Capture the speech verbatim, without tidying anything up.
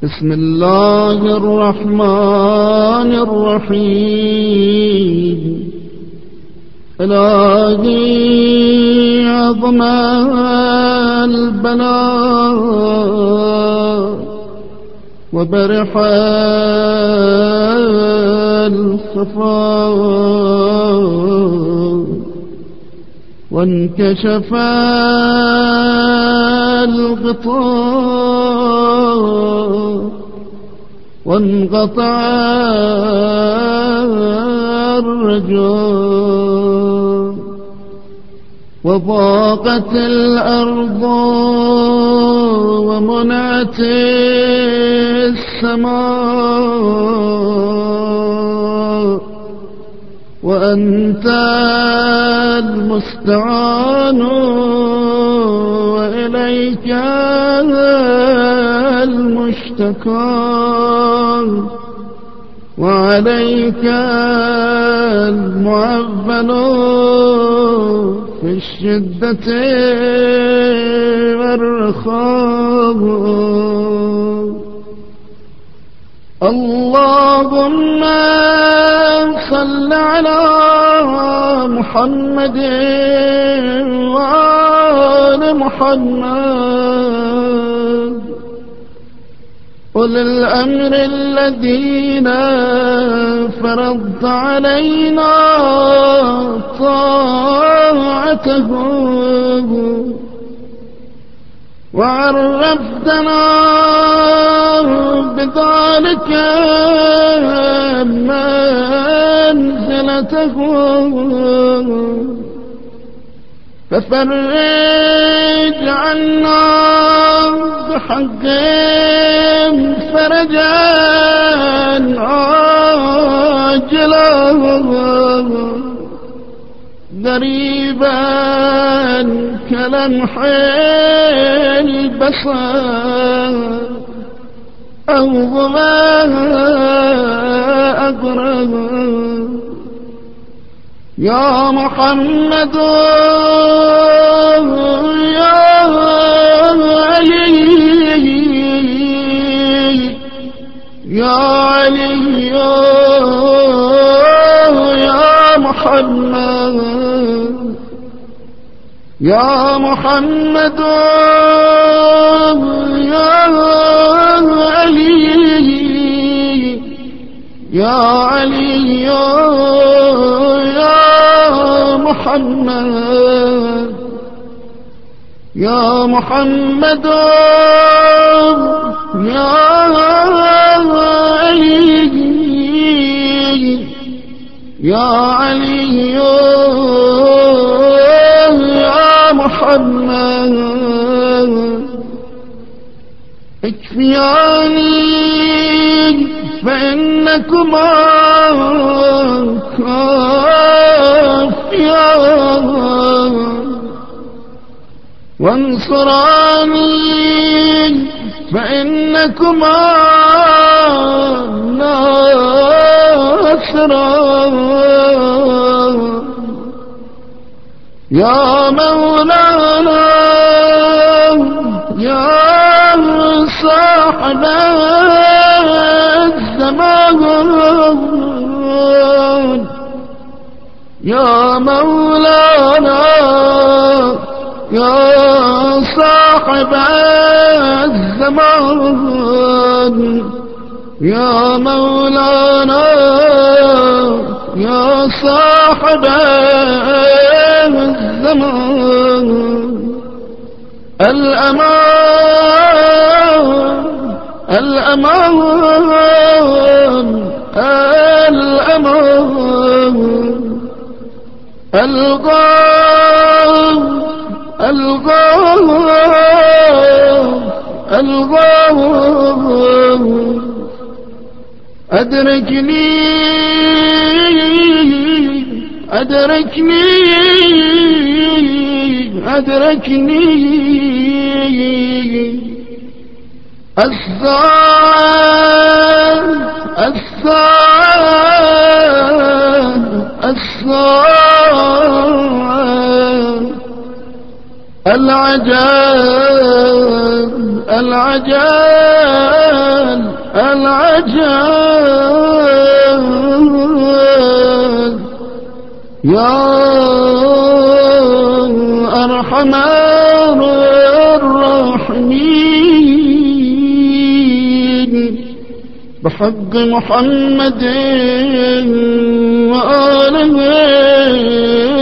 بسم الله الرحمن الرحيم. إلهي عظم البلاء وبرح الخفاء وانكشف الغطاء وانقطع الرجاء وضاقت الأرض ومنعت السماء وأنت المستعان وإليك المشتكى وعليك المعول في الشدة والرخاء. اللهم صل على محمد وآل محمد أولي الأمر الذين فرضت علينا طاعتهم وعرفتنا بذلك منزلتهم ففرج عنا بحقهم فرجا عاجلا غريبا كلمح البصر أو ظما أقرب. يا محمد يا علي يا علي يا محمد يا محمد يا علي يا علي يا محمد يا محمد يا علي يا علي يا محمد اكفياني فإنكما كافيان وانصراني فإنكما ناصران. يا مولانا يا صاحب الزمان يا مولانا يا صاحب الزمان يا مولانا يا صاحب الزمان. الأمان الأمان الأمان الغام الغام الغام أدركني أدركني أدركني الساعة الساعة الساعة العجل العجل العجل يا أرحم الراحمين بحق محمد وآله